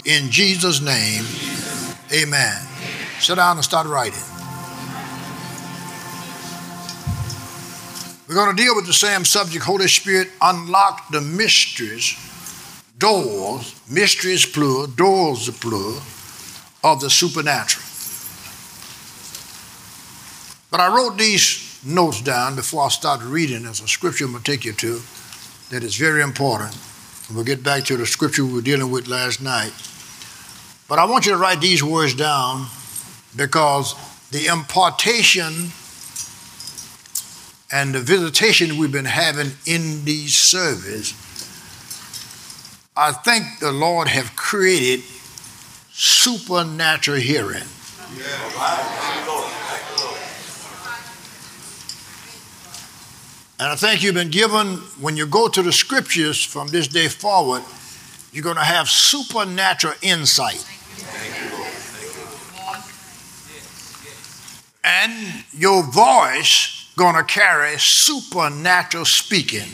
in Jesus' name, amen. Sit down and start writing. We're going to deal with the same subject. Holy Spirit, unlock the mysteries, doors, mysteries plural, doors plural, of the supernatural. But I wrote these notes down before I started reading. There's a scripture I'm going to take you to that is very important. We'll get back to the scripture we were dealing with last night. But I want you to write these words down because the impartation and the visitation we've been having in these services, I think the Lord have created supernatural hearing. And I think you've been given, when you go to the scriptures from this day forward, you're going to have supernatural insight. And your voice going to carry supernatural speaking.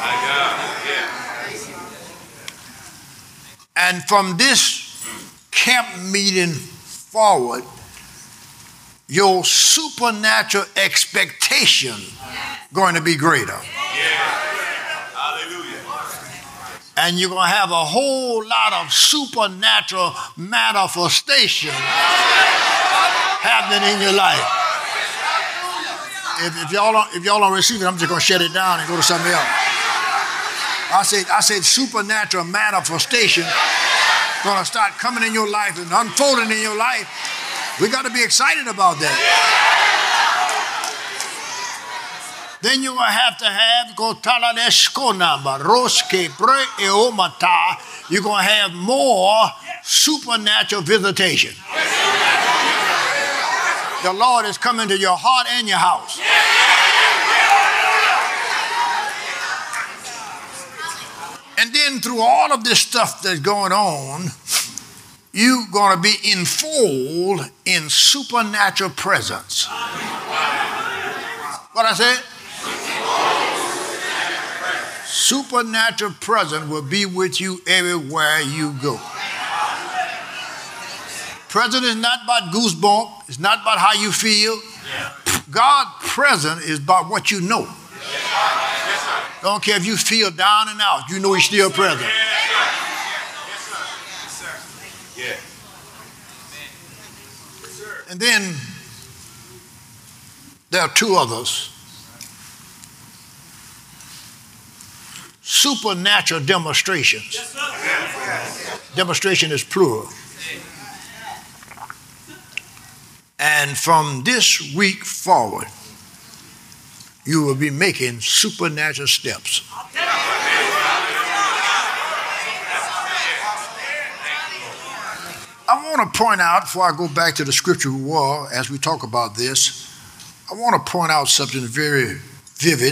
And from this camp meeting forward, your supernatural expectation going to be greater. And you're going to have a whole lot of supernatural manifestation happening in your life. If y'all don't receive it, I'm just going to shut it down and go to something else. I said supernatural manifestation going to start coming in your life and unfolding in your life. We got to be excited about that. Then you're going to have you're going to have more supernatural visitation. The Lord is coming to your heart and your house. And then through all of this stuff that's going on, you're going to be enfolded in supernatural presence. What I said? Supernatural presence will be with you everywhere you go. Present is not about goosebumps. It's not about how you feel. God present is about what you know. Don't care if you feel down and out. You know he's still present. And then there are two others. Supernatural demonstrations. Demonstration is plural. And from this week forward, you will be making supernatural steps. I want to point out, before I go back to the scripture we were, as we talk about this, I want to point out something very vivid.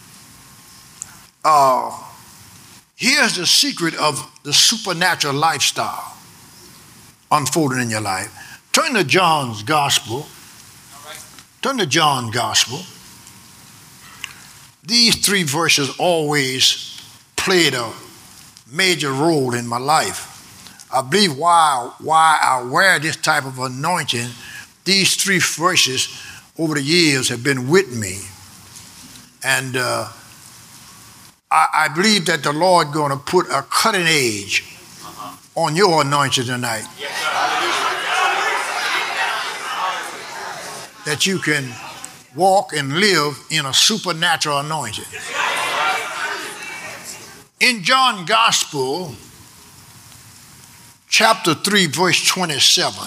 Here's the secret of the supernatural lifestyle unfolding in your life. Turn to John's Gospel. Turn to John's Gospel. These three verses always played a major role in my life. I believe why I wear this type of anointing, these three verses over the years have been with me. And I believe that the Lord going to put a cutting edge on your anointing tonight. That you can walk and live in a supernatural anointing. In John's Gospel, chapter 3, verse 27.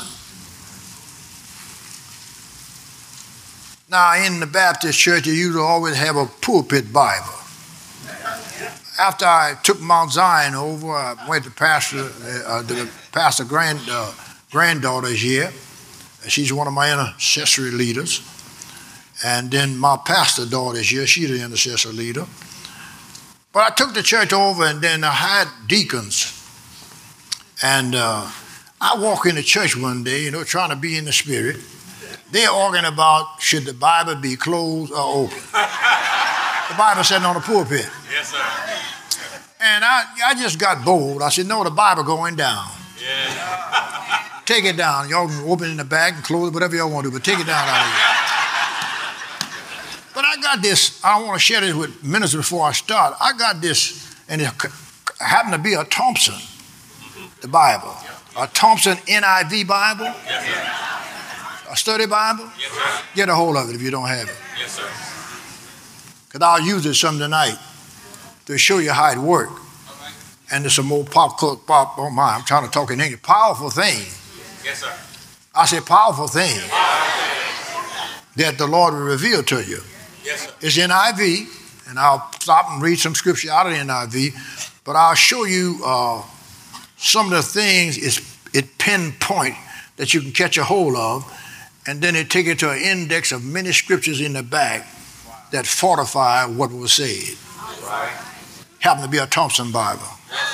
Now, in the Baptist church, you used to always have a pulpit Bible. After I took Mount Zion over, I went to the pastor granddaughter's here. She's one of my intercessory leaders. And then my pastor daughter's here. She's the intercessory leader. But I took the church over, and then I had deacons. And I walk in the church one day, trying to be in the spirit. They're arguing about should the Bible be closed or open. The Bible sitting on the pulpit. Yes, sir. And I just got bold. I said, no, the Bible going down. Yeah. Take it down. Y'all can open it in the back and close it, whatever y'all want to do, but take it down out of here. But I got this. I want to share this with ministers before I start. I got this, and it happened to be a Thompson, the Bible. A Thompson NIV Bible. A study Bible. Get a hold of it if you don't have it. Yes, sir. Because I'll use it some tonight to show you how it works. And there's some more pop, oh my, I'm trying to talk in English. Powerful thing. Yes, sir. I say powerful thing that the Lord will reveal to you. Yes, sir. It's NIV, and I'll stop and read some scripture out of the NIV, but I'll show you some of the things it pinpoint that you can catch a hold of, and then it take it to an index of many scriptures in the back that fortify what was said. Right. Happened to be a Thompson Bible.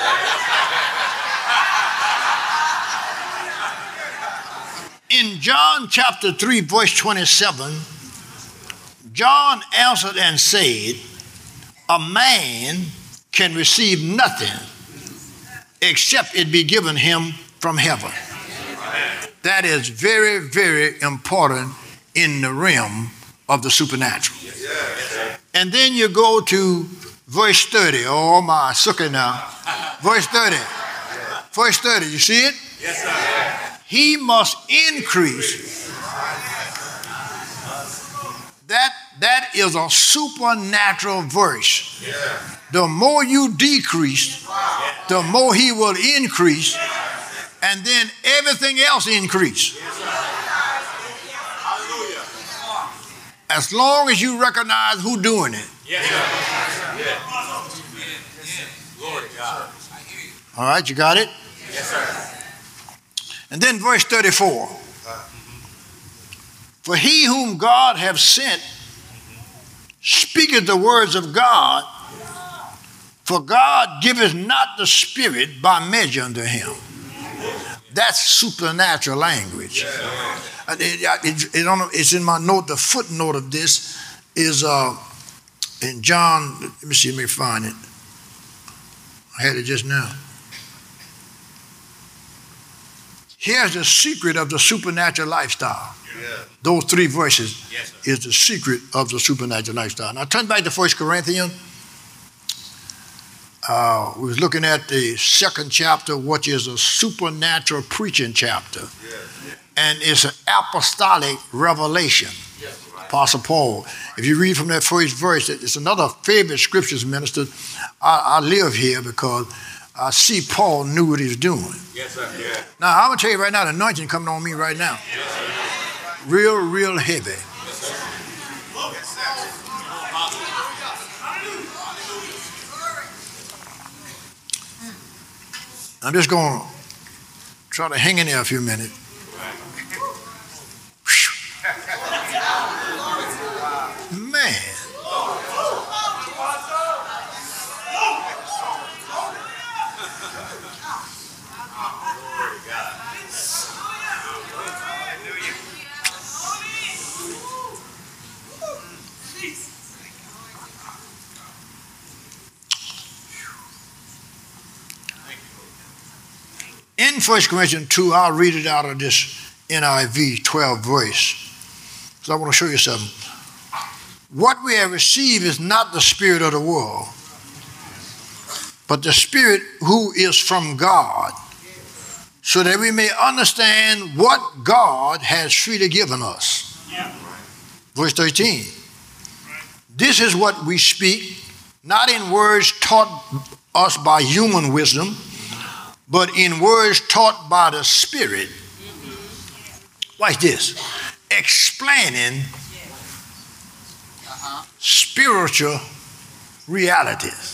In John chapter 3, verse 27, John answered and said, a man can receive nothing except it be given him from heaven. That is very, very important in the realm of the supernatural. And then you go to verse 30. Oh my, sucker now. Verse 30. Verse 30, you see it? Yes, sir. He must increase. That is a supernatural verse. The more you decrease, the more he will increase, and then everything else increase. As long as you recognize who's doing it. Yes, sir. Glory to God. All right, you got it? Yes, sir. And then verse 34. For he whom God hath sent speaketh the words of God, for God giveth not the Spirit by measure unto him. That's supernatural language. It's in my note. The footnote of this is in John. Let me see. Let me find it. I had it just now. Here's the secret of the supernatural lifestyle. Yeah. Those three verses is the secret of the supernatural lifestyle. Now turn back to 1 Corinthians. We was looking at the second chapter, which is a supernatural preaching chapter. And it's an apostolic revelation. Apostle Paul. If you read from that first verse, it's another favorite scriptures minister. I live here because I see Paul knew what he was doing. Yes, sir. Yeah. Now, I'm going to tell you right now, the anointing coming on me right now. Yes, real, real heavy. Yes, sir. Yes, sir. I'm just going to try to hang in there a few minutes. Man. In 1 Corinthians 2, I'll read it out of this NIV 12 verse. So I want to show you something. What we have received is not the spirit of the world, but the Spirit who is from God, so that we may understand what God has freely given us. Verse 13. This is what we speak, not in words taught us by human wisdom, but in words taught by the Spirit. Watch this. Explaining spiritual realities.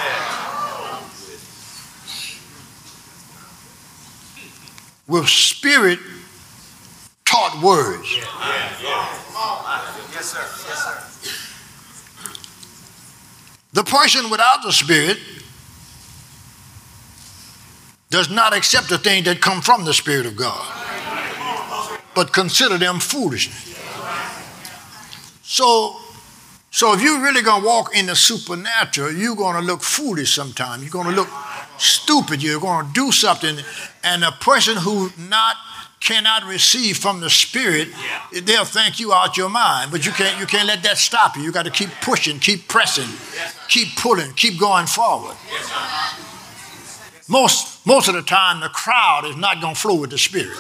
With Spirit taught words. Yes, sir. Yes, sir. The person without the Spirit does not accept the things that come from the Spirit of God, but consider them foolishness. So if you're really going to walk in the supernatural, you're going to look foolish sometimes. You're going to look stupid. You're going to do something, and a person who cannot receive from the Spirit, they'll think you out your mind. But you can't let that stop you. You got to keep pushing, keep pressing, keep pulling, keep going forward. Most of the time, the crowd is not going to flow with the Spirit.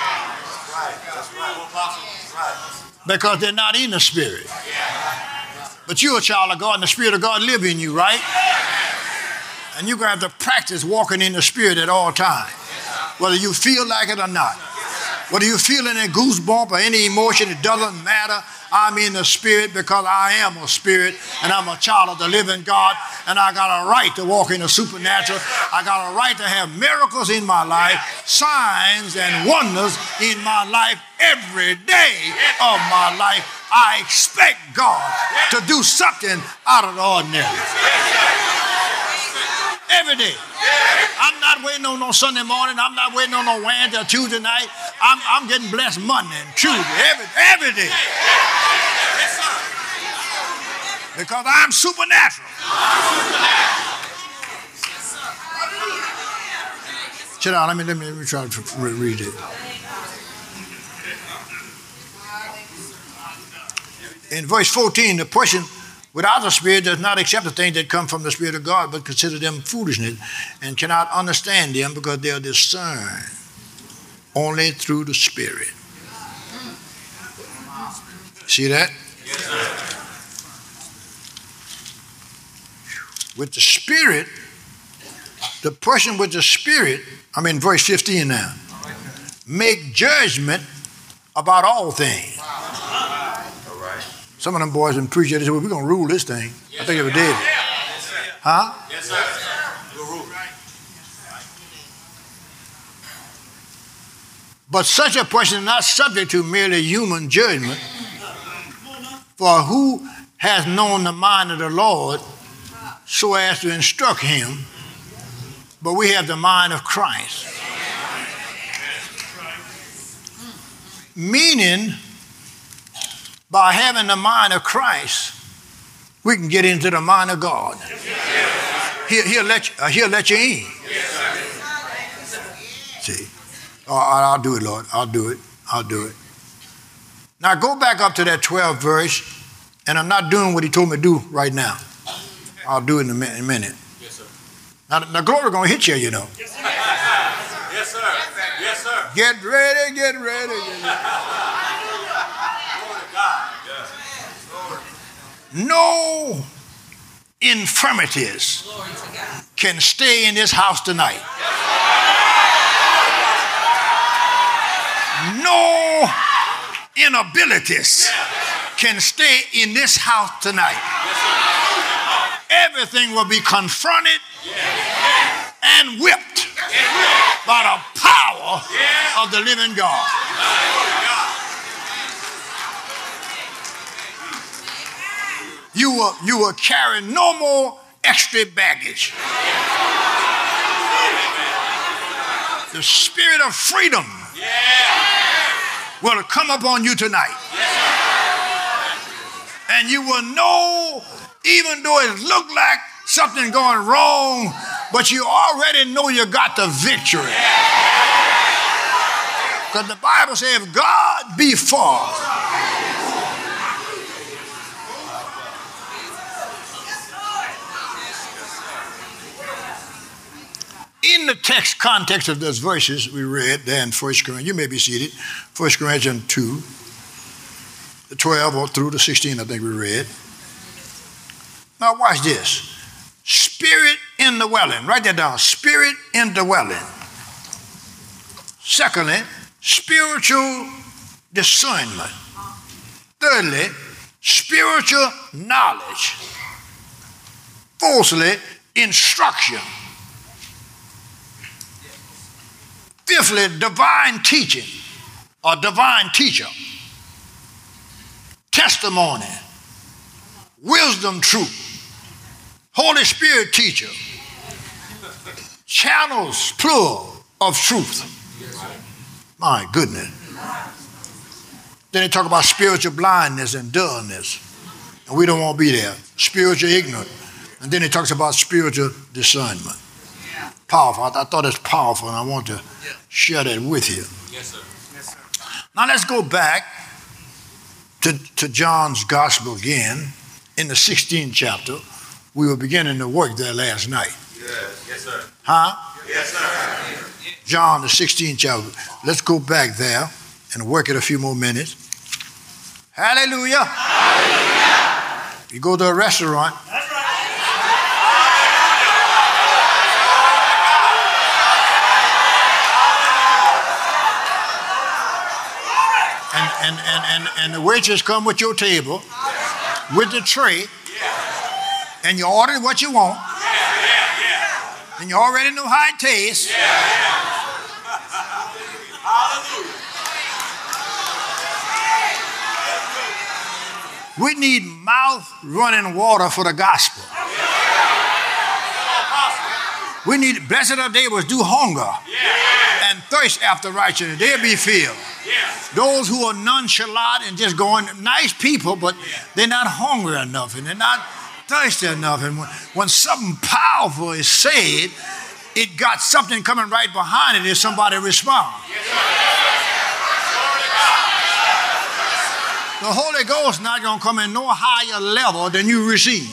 Because they're not in the Spirit. But you're a child of God, and the Spirit of God lives in you, right? And you're going to have to practice walking in the Spirit at all times, whether you feel like it or not. Whether you feel any goosebump or any emotion, it doesn't matter. I'm in the Spirit because I am a spirit, and I'm a child of the living God, and I got a right to walk in the supernatural. I got a right to have miracles in my life, signs and wonders in my life every day of my life. I expect God to do something out of the ordinary. Every day. I'm not waiting on no Sunday morning. I'm not waiting on no Wednesday or Tuesday night. I'm getting blessed Monday and Tuesday, every day. Because I'm supernatural. Sit down. Let me try to read it. In verse 14, the person without the Spirit does not accept the things that come from the Spirit of God, but consider them foolishness and cannot understand them because they are discerned only through the Spirit. See that? Yes, sir. With the Spirit, the person with the Spirit, I'm in verse 15 now, make judgment about all things. Some of them boys and preachers, they said, well, we're going to rule this thing. Yes, I think they were dead. Huh? Yes, sir. We'll rule. But such a person is not subject to merely human judgment. For who has known the mind of the Lord so as to instruct him? But we have the mind of Christ. Meaning, by having the mind of Christ, we can get into the mind of God. He'll let you in. See, I'll do it, Lord. I'll do it. Now go back up to that 12th verse, and I'm not doing what he told me to do right now. I'll do it in a minute. Yes, sir. Now the glory going to hit you, you know. Yes, sir. Yes, sir. Yes, sir. Get ready. No infirmities can stay in this house tonight. No inabilities can stay in this house tonight. Everything will be confronted and whipped by the power of the living God. You will carry no more extra baggage. The spirit of freedom will come upon you tonight. And you will know, even though it look like something going wrong, but you already know you got the victory. Because the Bible says, if God be for us, in the text context of those verses we read there in 1 Corinthians, you may be seated, 1 Corinthians 2, the 12 or through the 16 I think we read. Now watch this. Spirit indwelling. Write that down. Spirit indwelling. Secondly, spiritual discernment. Thirdly, spiritual knowledge. Fourthly, instruction. Fifthly, divine teaching or divine teacher. Testimony. Wisdom, truth. Holy Spirit teacher. Channels, plural, of truth. My goodness. Then they talk about spiritual blindness and dullness. And we don't want to be there. Spiritual ignorance. And then he talks about spiritual discernment. powerful. I thought it's powerful, and I want to share that with you. Yes, sir. Yes, sir. Now let's go back to John's Gospel again in the 16th chapter. We were beginning to work there last night. Yes, yes, sir. Huh? Yes, sir. John, the 16th chapter. Let's go back there and work it a few more minutes. Hallelujah. Hallelujah. You go to a restaurant. That's right. And the waitress come with your table, with the tray, and you order what you want, and you already know how it tastes. We need mouth-running water for the gospel. We need, blessed are they which do hunger and thirst after righteousness. They'll be filled. Those who are nonchalant and just going, nice people, but they're not hungry enough and they're not thirsty enough. And when something powerful is said, it got something coming right behind it if somebody responds. The Holy Ghost not going to come in no higher level than you receive.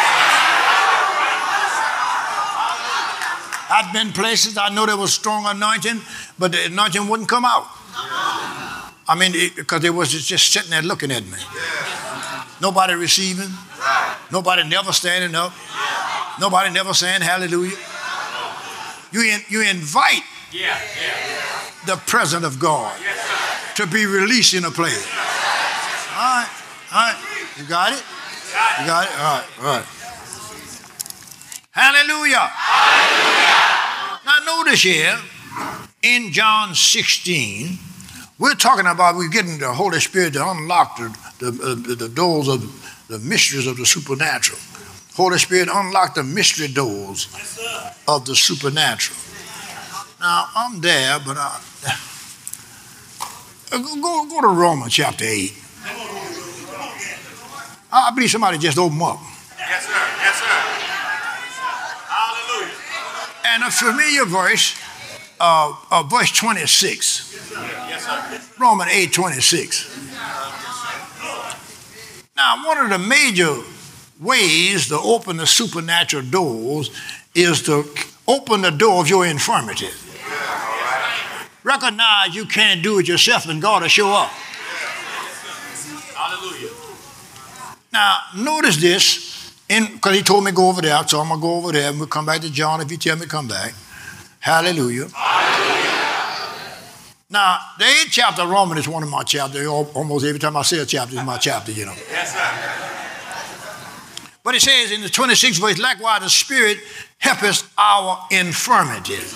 I've been places, I know there was strong anointing, but the anointing wouldn't come out. I mean, because they was just sitting there looking at me. Nobody receiving. Nobody never standing up. Nobody never saying hallelujah. You invite the presence of God to be released in a place. All right. You got it? You got it? All right. Hallelujah. Now notice here, in John 16, we're talking about we're getting the Holy Spirit to unlock the doors of the mysteries of the supernatural. Holy Spirit unlock the mystery doors of the supernatural. Now, I'm there, but go to Romans chapter 8. I believe somebody just opened up. Yes, sir. Yes, sir. Hallelujah. And a familiar verse, verse 26. Yes, sir. Romans 8:26. Now, one of the major ways to open the supernatural doors is to open the door of your infirmity. Recognize you can't do it yourself and God will show up. Hallelujah. Now, notice this, because he told me to go over there, so I'm going to go over there and we'll come back to John if you tell me to come back. Hallelujah. Now, the 8th chapter of Romans is one of my chapters. Almost every time I say a chapter, it's my chapter, you know. Yes, sir. But it says in the 26th verse, likewise the Spirit helpeth our infirmities.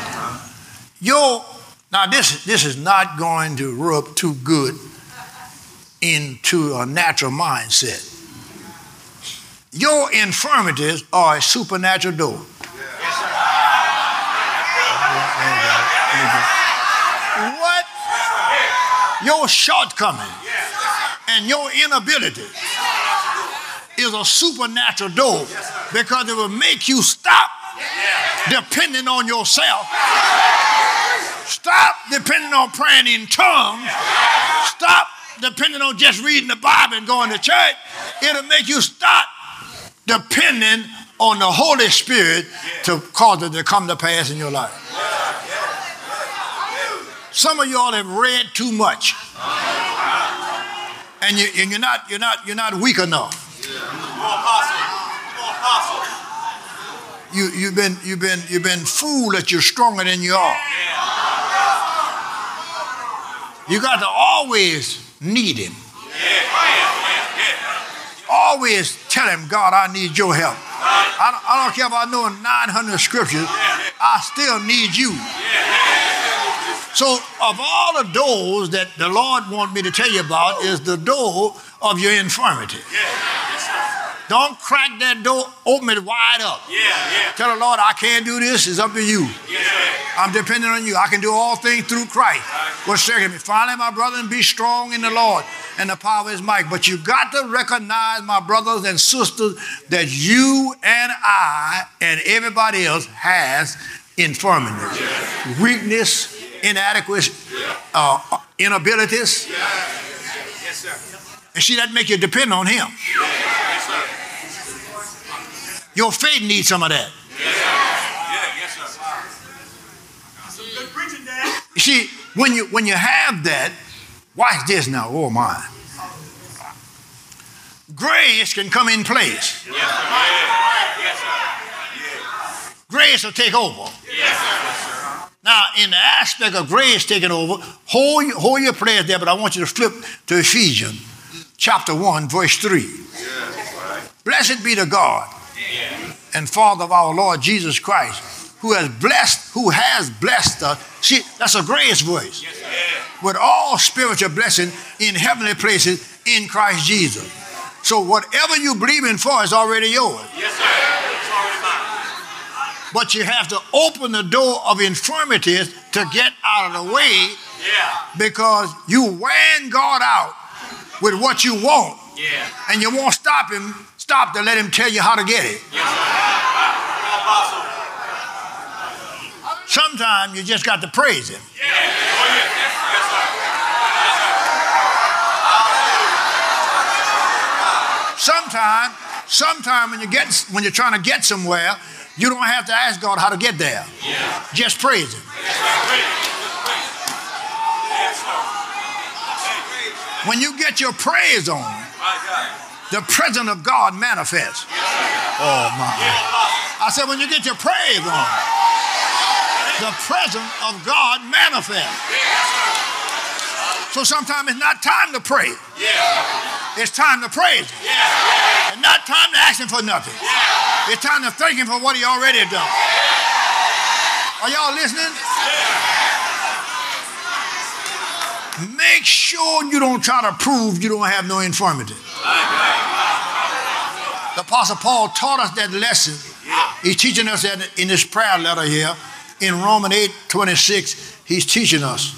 Now this is not going to rub too good into a natural mindset. Your infirmities are a supernatural door. What? Your shortcoming and your inability is a supernatural door because it will make you stop depending on yourself. Stop depending on praying in tongues. Stop depending on just reading the Bible and going to church. It'll make you stop depending on the Holy Spirit to cause it to come to pass in your life. Some of y'all have read too much, and you're not weak enough. You've been fooled that you're stronger than you are. You got to always need him. Always tell him, God, I need your help. I don't care if I know 900 scriptures, I still need you. So of all the doors that the Lord wants me to tell you about is the door of your infirmity. Don't crack that door, open it wide up. Tell the Lord, I can't do this, it's up to you. I'm dependent on you. I can do all things through Christ. What strengthens me? Finally, my brother, and be strong in the Lord and the power of his might. But you got to recognize, my brothers and sisters, that you and I and everybody else has infirmities, weakness, inadequacy, inabilities. Yes, sir. And see, that make you depend on him. Yes, sir. Your faith needs some of that. Yes, sir. Yes, sir. Good preaching, Dad. You see, when you have that, watch this now. Oh my. Grace can come in place. Yes, sir. Yes, sir. Grace will take over. Yes, sir. Now, in the aspect of grace taking over, hold your prayers there, but I want you to flip to Ephesians chapter 1, verse 3. Blessed be the God and Father of our Lord Jesus Christ, who has blessed us. See, that's a grace voice. With all spiritual blessing in heavenly places in Christ Jesus. So whatever you believe in for is already yours. Yes, sir. It's already mine. But you have to open the door of infirmities to get out of the way, because you wearing God out with what you want, and you won't stop to let him tell you how to get it. Yes, sir. Sometimes you just got to praise him. Sometimes when you're trying to get somewhere, you don't have to ask God how to get there. Just praise him. When you get your praise on, the presence of God manifests. Oh my. I said, when you get your praise on, the presence of God manifests. So sometimes it's not time to pray. It's time to praise him. And not time to ask him for nothing. It's time to thank him for what he already done. Are y'all listening? Make sure you don't try to prove you don't have no infirmity. The Apostle Paul taught us that lesson. He's teaching us that in this prayer letter here. In Romans 8:26, he's teaching us.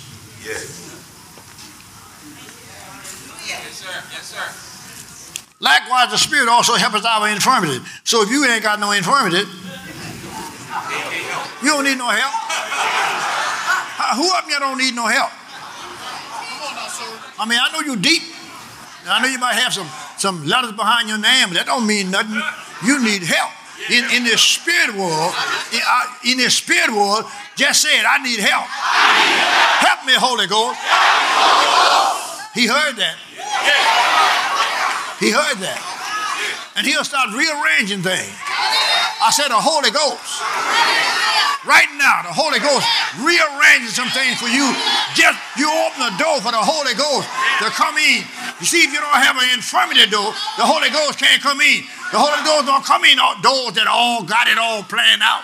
Likewise, the Spirit also helps us our infirmity. So if you ain't got no infirmity, you don't need no help. Who of you don't need no help? I mean, I know you're deep. I know you might have some letters behind your name, but that don't mean nothing. You need help. In this spirit world, just say it, I need help. Help me, Holy Ghost. He heard that. He heard that. And he'll start rearranging things. I said the Holy Ghost. Right now, the Holy Ghost rearranges some things for you. Just you open the door for the Holy Ghost to come in. You see, if you don't have an infirmity door, the Holy Ghost can't come in. The Holy Ghost don't come in doors that all got it all planned out.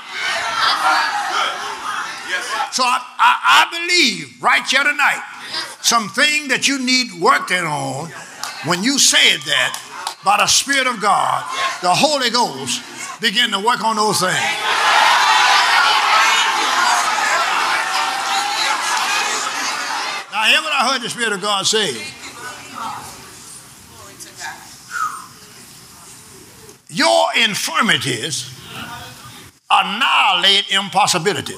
So I believe right here tonight, something that you need worked on, when you said that, by the Spirit of God, the Holy Ghost begin to work on those things. Now, hear what I heard the Spirit of God say. Your infirmities annihilate impossibility.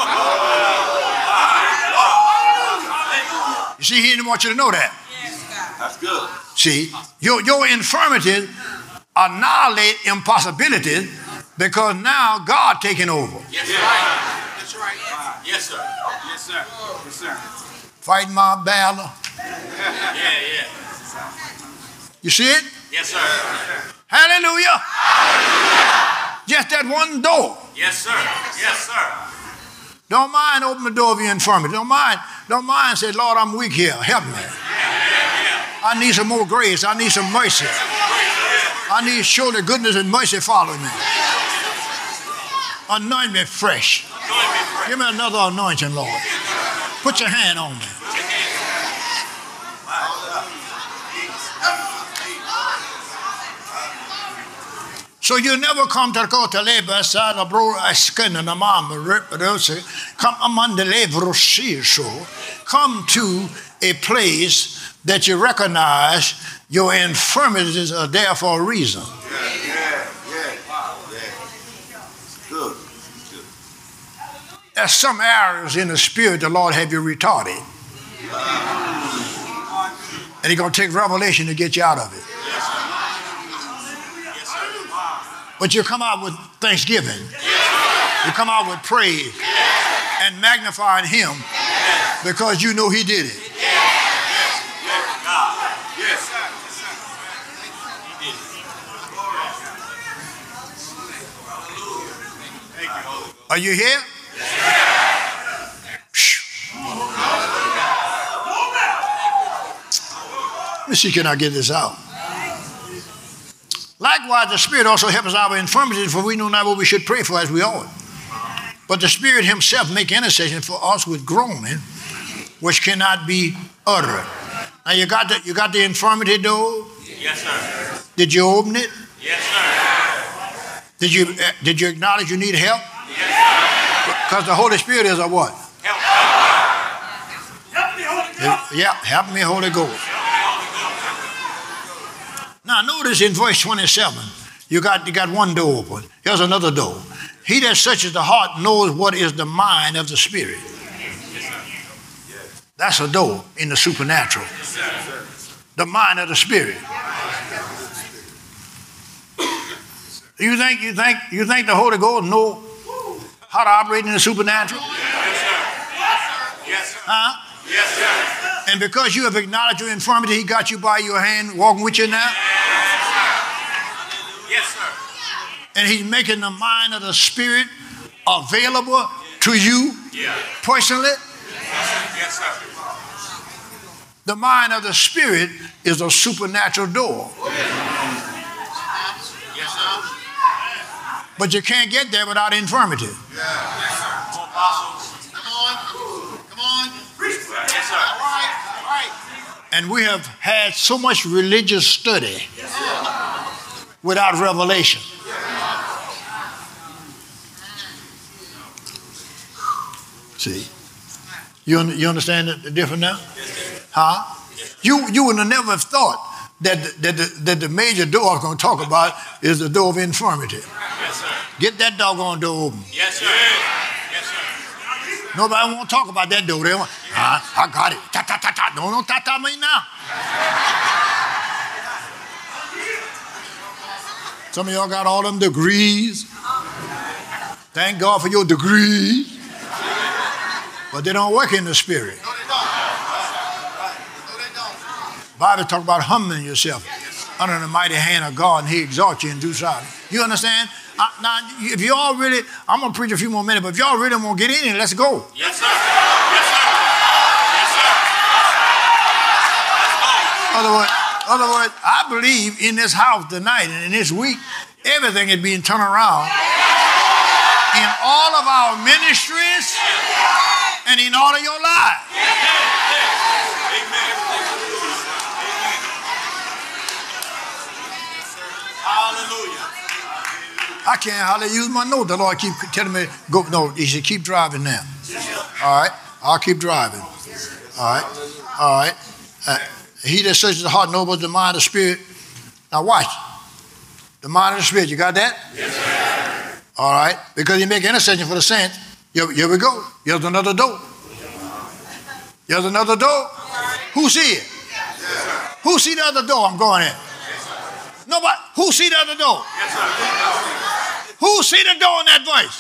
You see, he didn't want you to know that. That's good. See, your infirmities annihilate impossibilities because now God taking over. Yes, sir. That's right. Yes, sir. Yes, sir. Yes, sir. Fighting my battle. Yeah. You see it? Yes, sir. Hallelujah. Just that one door. Yes, sir. Yes, sir. Don't mind open the door of your infirmity. Don't mind say, Lord, I'm weak here. Help me. I need some more grace. I need some mercy. I need surely goodness and mercy follow me. Anoint me fresh. Give me another anointing, Lord. Put your hand on me. So you never come to go to labor side of bro skin and a mom come among the labor come to a place that you recognize your infirmities are there for a reason. Yeah. Good. There's some areas in the spirit the Lord have you retarded. And he's going to take revelation to get you out of it. But you come out with thanksgiving. You come out with praise and magnifying him because you know he did it. Are you here? Let me see, can I get this out? Likewise, the Spirit also helps our infirmities, for we know not what we should pray for as we ought. But the Spirit himself make intercession for us with groaning, which cannot be uttered. Now you got the infirmity door? Yes, sir. Did you open it? Yes, sir. Did you acknowledge you need help? Yes, sir. Because the Holy Spirit is a what? Help. Help me, Holy Ghost. Yeah, help me, Holy Ghost. Now notice in verse 27, you got one door open. Here's another door. He that searches the heart knows what is the mind of the Spirit. That's a door in the supernatural. The mind of the Spirit. You think the Holy Ghost know how to operate in the supernatural? Yes, sir. Yes, sir. Huh? Yes, sir. And because you have acknowledged your infirmity, he got you by your hand, walking with you now. Yes, sir. And he's making the mind of the Spirit available to you personally. Yes, sir. The mind of the Spirit is a supernatural door. Yes, sir. But you can't get there without infirmity. Come on. Yes, sir. All right. And we have had so much religious study without revelation. See? You understand the difference now? Huh? You would have never thought that the major door I'm going to talk about is the door of infirmity. Yes, sir. Get that doggone door open. Yes, sir. Yes, sir. Nobody won't talk about that door. They want, I got it. Ta. Don't ta me now. Some of y'all got all them degrees. Thank God for your degrees. But they don't work in the Spirit. The Bible talks about humbling yourself under the mighty hand of God, and he exalts you in due time. You understand? Now, if y'all really, I'm going to preach a few more minutes, but if y'all really want to get in it, let's go. Yes, sir. Yes, sir. Yes, sir. Other words, I believe in this house tonight and in this week, everything is being turned around in all of our ministries and in all of your lives. Hallelujah. I can't hardly use my note. The Lord keep telling me, go. No, he said, keep driving now. All right, I'll keep driving. All right. He that searches the heart knows the mind of the Spirit. Now watch. The mind of the Spirit, you got that? Yes, sir. All right, because he make intercession for the saints. Here we go. Here's another door. Here's another door. Who see it? Who see the other door I'm going in? Nobody. Who see the other door? Yes, sir. Who see the door in that voice?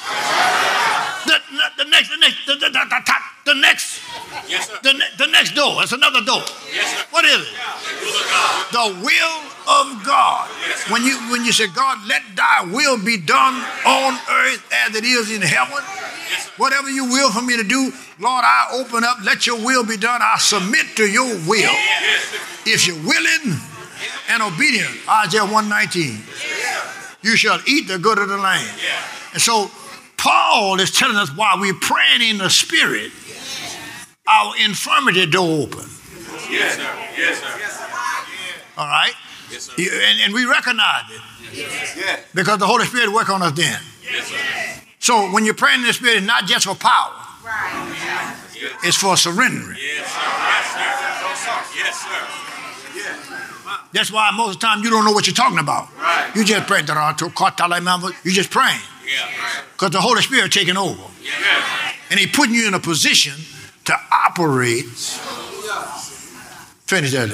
Yes, sir. The next door. It's another door. Yes, sir. What is it? The will of God. Yes, When you say, God, let thy will be done on earth as it is in heaven. Yes, sir. Whatever you will for me to do, Lord, I open up. Let your will be done. I submit to your will. Yes, sir. If you're willing and obedient, Isaiah 1:19, you shall eat the good of the land. And so Paul is telling us while we're praying in the Spirit, our infirmity door open. Yes, sir. Yes, sir. All right? Yes, sir. And we recognize it Yes. because the Holy Spirit work on us then. Yes, sir. So when you're praying in the Spirit, it's not just for power. It's for surrendering. Yes, sir. Yes, sir. That's why most of the time you don't know what you're talking about. Right. You just pray. You're just praying Yeah. because the Holy Spirit taking over. Yeah. And he's putting you in a position to operate. Finish that.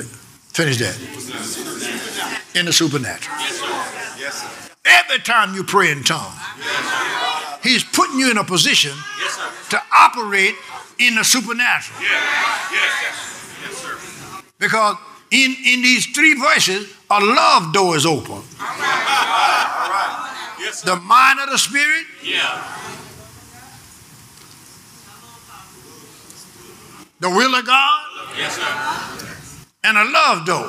In the supernatural. Every time you pray in tongues, he's putting you in a position to operate in the supernatural. Because in these three verses, a love door is open. The mind of the Spirit. The will of God. And a love door.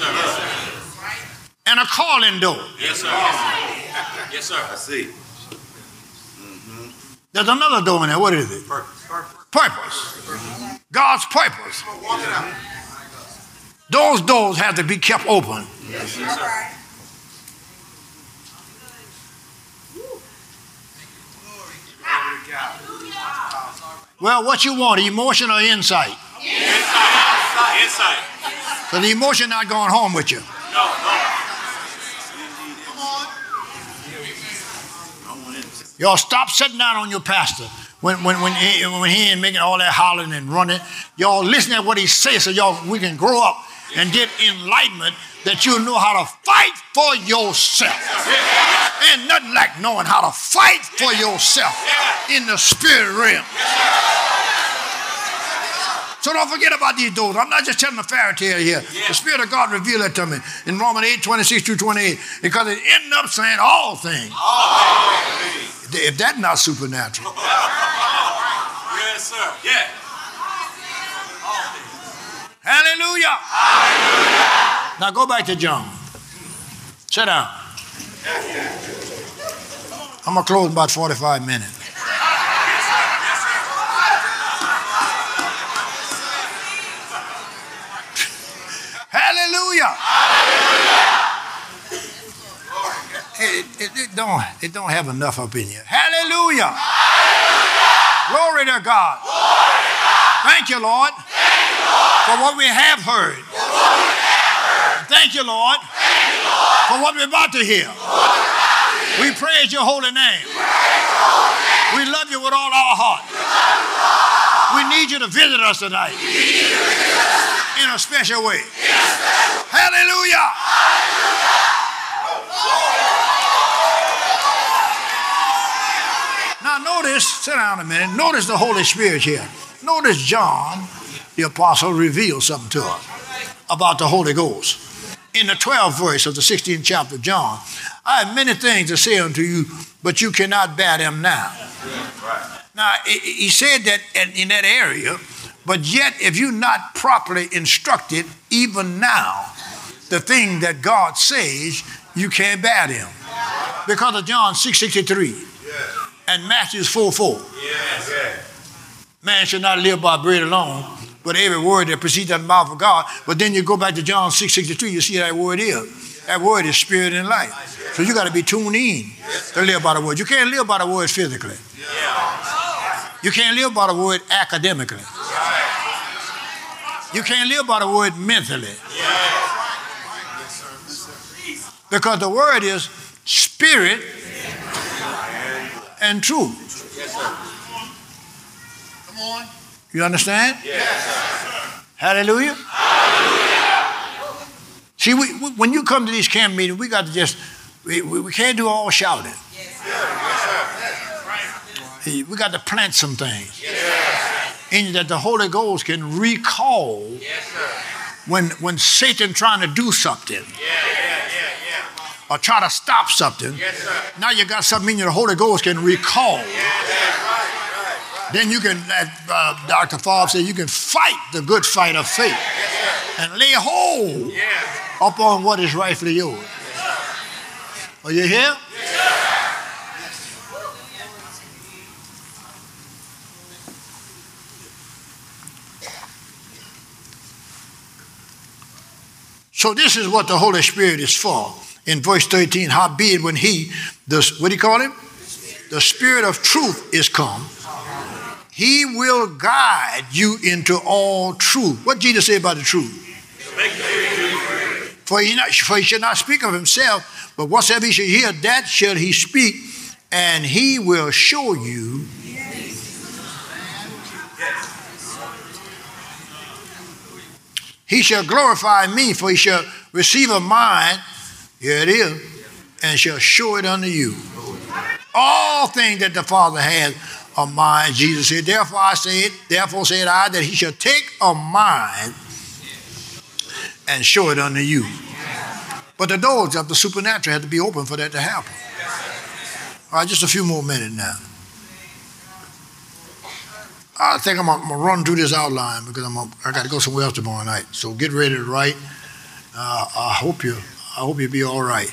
And a calling door. I see. There's another door in there. What is it? Purpose. God's purpose. Those doors have to be kept open. Well, what you want, emotion or insight? Insight. So the emotion not going home with you. No. Y'all stop sitting down on your pastor when he ain't making all that hollering and running. Y'all listen to what he says so we can grow up and get enlightenment that you know how to fight for yourself. Ain't nothing like knowing how to fight for yourself in the spirit realm. So don't forget about these doors. I'm not just telling a fairy tale here. The Spirit of God revealed it to me in Romans 8:26-28, because it ended up saying all things. If that's not supernatural. Yes, sir. Yeah. Hallelujah. Now go back to John. Sit down. I'm going to close in about 45 minutes. Hallelujah. It don't have enough up in here. Hallelujah. Glory to God. Thank you, Lord, for what we have heard. Thank you, Lord, for what we're about to hear. We praise your holy name. We love you with all our heart. We need you to visit us tonight in a special way. Hallelujah. Now notice, sit down a minute, notice the Holy Spirit here. Notice John, the apostle, revealed something to us about the Holy Ghost. In the 12th verse of the 16th chapter of John, I have many things to say unto you, but you cannot bear them now. Now, he said that in that area, but yet if you're not properly instructed, even now, the thing that God says, you can't bear them. Because of John 6:63 and Matthew 4:4. Man should not live by bread alone, but every word that proceeds out of the mouth of God. But then you go back to John 6:63, you see that word is. That word is spirit and life. So you got to be tuned in to live by the word. You can't live by the word physically. You can't live by the word academically. You can't live by the word mentally. Because the word is spirit and truth. Come on. You understand? Hallelujah. See, when you come to these camp meetings, we got to just, we can't do all shouting. We got to plant some things. And that the Holy Ghost can recall when Satan trying to do something or try to stop something. Now you got something in you the Holy Ghost can recall. Then you can, Dr. Favre said, you can fight the good fight of faith and lay hold upon what is rightfully yours. Are you here? So this is what the Holy Spirit is for. In verse 13, howbeit when he, what do you call him? The Spirit of truth is come. He will guide you into all truth. What did Jesus say about the truth? For he should not speak of himself, but whatsoever he shall hear, that shall he speak, and he will show you he shall glorify me, for he shall receive of mine, here it is, and shall show it unto you. All things that the Father has of mine, Jesus said, therefore said I, that he shall take of mine and show it unto you. But the doors of the supernatural had to be open for that to happen. All right, just a few more minutes now. I think I'm gonna run through this outline because I got to go somewhere else tomorrow night. So get ready to write. I hope you'll be all right.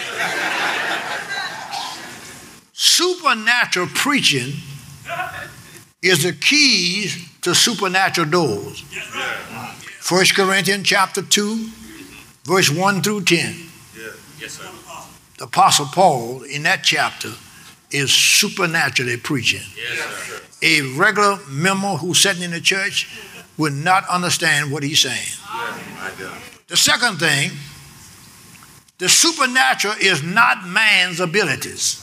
Supernatural preaching is the keys to supernatural doors. 1 Corinthians chapter 2, verse 1 through 10. Yes, sir. The Apostle Paul in that chapter is supernaturally preaching. Yes, sir. A regular member who's sitting in the church would not understand what he's saying. The second thing, the supernatural is not man's abilities,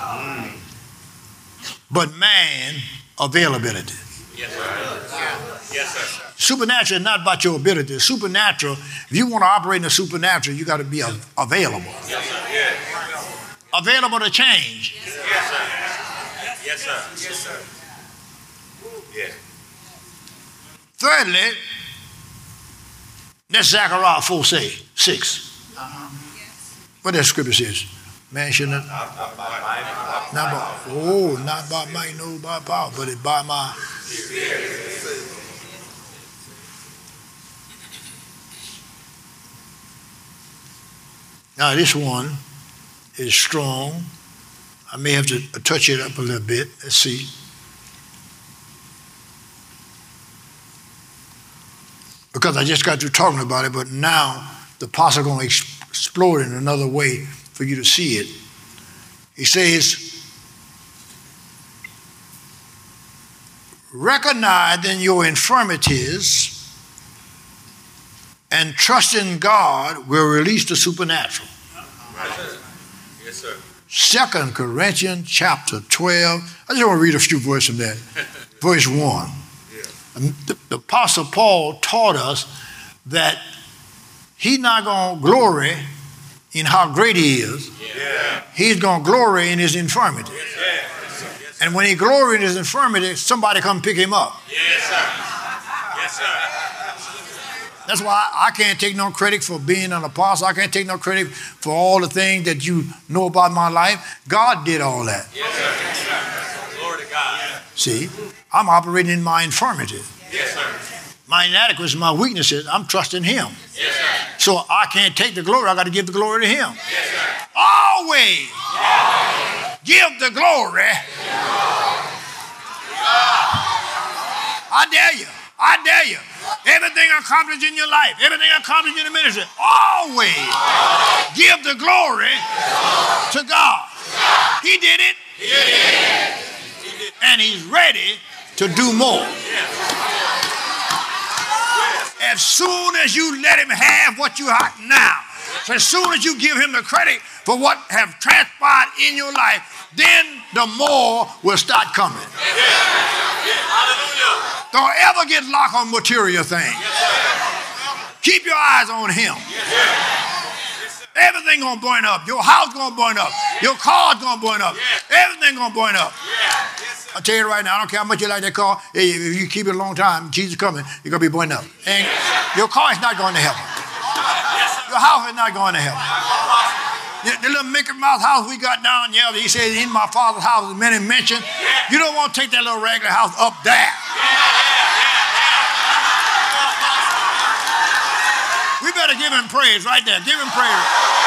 but man's availability. Yes, sir. Yes, sir. Supernatural is not about your ability. Supernatural, if you want to operate in the supernatural, you got to be available. Yes, sir. Yes. Available to change. Yes, sir. Yes, sir. Yes, sir. Yeah. Thirdly, that's Zechariah 4:6. What that scripture says? Man should not by might, no by power, but it's by my Spirit. Now this one is strong. I may have to touch it up a little bit. Let's see. Because I just got through talking about it, but now the apostle is going to explore it in another way for you to see it. He says, recognize in your infirmities and trust in God will release the supernatural. Yes, sir. 2 Corinthians chapter 12. I just want to read a few verses from that. Verse 1. The Apostle Paul taught us that he's not going to glory in how great he is. Yeah. He's going to glory in his infirmity. Yes, and when he glories in his infirmity, somebody come pick him up. yes, sir. Yes, sir. That's why I can't take no credit for being an apostle. I can't take no credit for all the things that you know about my life. God did all that. Yes, sir. Yes, sir. Glory to God. See, I'm operating in my infirmity. Yes, sir. My inadequacies, my weaknesses, I'm trusting him. Yes, sir. So I can't take the glory. I got to give the glory to him. Yes, sir. Always give the glory. I dare you. I dare you. Everything accomplished in your life, everything accomplished in the ministry, always give the glory to God. He did it. And he's ready to do more. As soon as you let him have what you have now, as soon as you give him the credit for what have transpired in your life, then the more will start coming. Don't ever get locked on material things. Keep your eyes on him. Everything gonna burn up. Your house gonna burn up. Your car's gonna burn up. Everything gonna burn up. I tell you right now, I don't care how much you like that car. If you keep it a long time, Jesus coming, you're gonna be burning up. And your car is not going to heaven. Your house is not going to heaven. The little Mickey Mouse house we got down there, he said, in my father's house, as many mentioned. You don't want to take that little regular house up there. We better give him praise right there. Give him praise.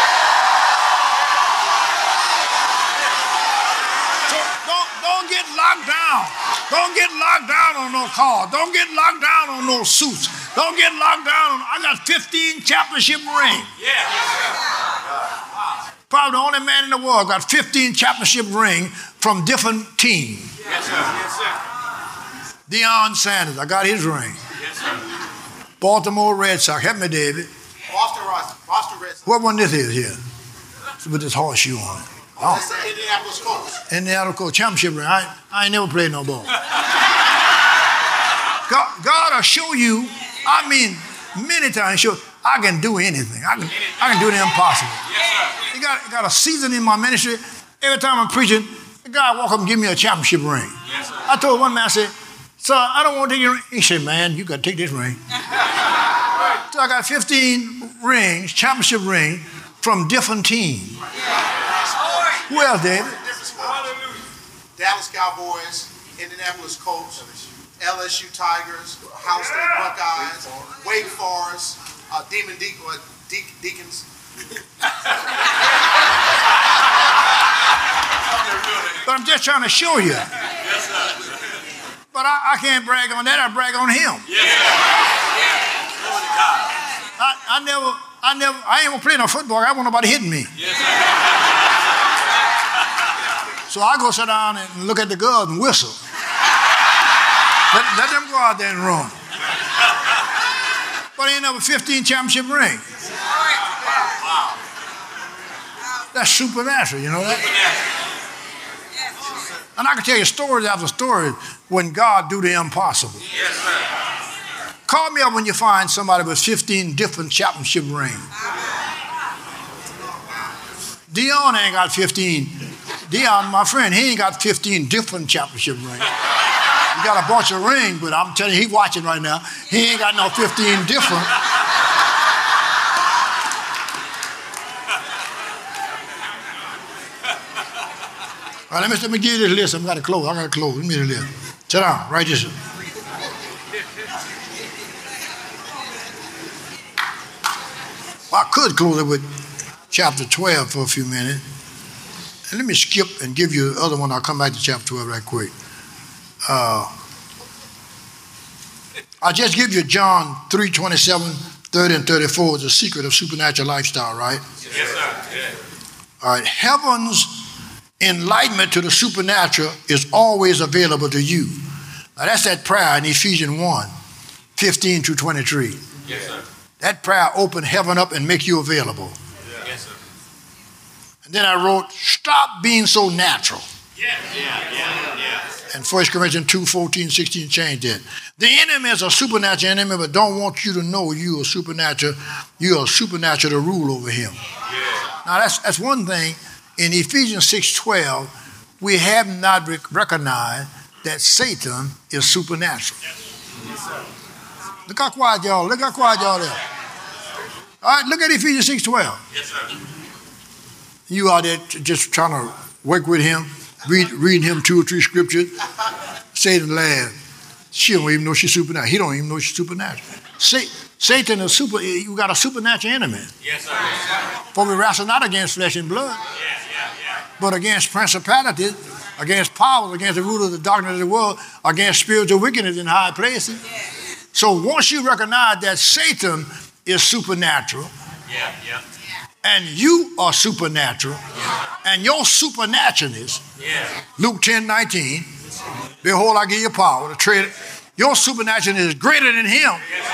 So don't get locked down. Don't get locked down on no car. Don't get locked down on no suits. Don't get locked down on, I got 15 championship rings. Probably the only man in the world got 15 championship rings from different teams. Yes, sir. Yes, sir. Deion Sanders, I got his ring. Yes, sir. Baltimore Red Sox, help me, David. Boston Red Sox. What one this is here? With this horseshoe on it. Oh. That's the Indianapolis Colts. Indianapolis Colts championship ring. I ain't never played no ball. God will show you. I mean, Many times, sure, I can do anything. I can do the impossible. You got a season in my ministry. Every time I'm preaching, the guy walk up and give me a championship ring. I told one man, I said, "Sir, I don't want to take your ring." He said, "Man, you got to take this ring." So I got 15 rings, championship rings, from different teams. Who else, David? Dallas Cowboys, Indianapolis Colts, LSU Tigers, Ohio State Buckeyes, Wake Forest, Deacons. But I'm just trying to show you. But I can't brag on that. I brag on him. I ain't gonna play no football. I want nobody hitting me. So I go sit down and look at the girls and whistle. Let them go out there and run. But I ain't never 15 championship rings. That's supernatural, you know that? And I can tell you stories after stories when God do the impossible. Call me up when you find somebody with 15 different championship rings. Dion ain't got 15. Dion, my friend, he ain't got 15 different championship rings. He got a bunch of rings, but I'm telling you, he's watching right now. He ain't got no 15 different. All right, let me give you this list. I got to close. Let me give you this list. Sit down. Write this. Well, I could close it with chapter 12 for a few minutes. And let me skip and give you the other one. I'll come back to chapter 12 right quick. I'll just give you John 3:27, 30, and 34 is the secret of supernatural lifestyle, right? Yes, sir. Yeah. All right. Heaven's enlightenment to the supernatural is always available to you. Now, that's that prayer in Ephesians 1:15-23. Yes, sir. That prayer opened heaven up and make you available. Yes, sir. And then I wrote, stop being so natural. Yeah. And 1 Corinthians 2:14-16 changed it. The enemy is a supernatural enemy, but don't want you to know you are supernatural. You are supernatural to rule over him. Yeah. Now that's one thing. In Ephesians 6:12, we have not recognized that Satan is supernatural. Yes, sir. Look how quiet y'all. Look how quiet y'all there. All right, look at Ephesians 6:12. Yes, sir. You out there just trying to work with him, reading him 2 or 3 scriptures. Satan laughs. She don't even know she's supernatural. He don't even know she's supernatural. Satan is you got a supernatural enemy. Yes, sir. For we wrestle not against flesh and blood, but against principalities, against powers, against the rulers of the darkness of the world, against spiritual wickedness in high places. So once you recognize that Satan is supernatural, and you are supernatural, and your supernaturalness, Luke 10:19, behold, I give you power to tread it. Your supernaturalness is greater than him.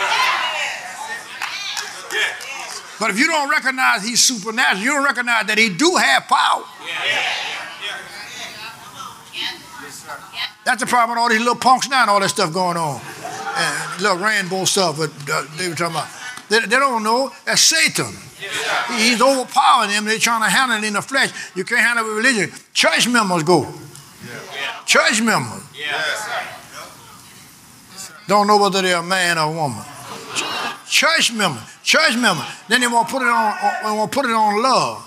But if you don't recognize he's supernatural, you don't recognize that he do have power. That's the problem with all these little punks now and all that stuff going on. And little rainbow stuff that they were talking about. They don't know that's Satan. He's overpowering them. They're trying to handle it in the flesh. You can't handle it with religion. Church members go. Church members don't know whether they're a man or a woman. Church members. Then they want to put it on love.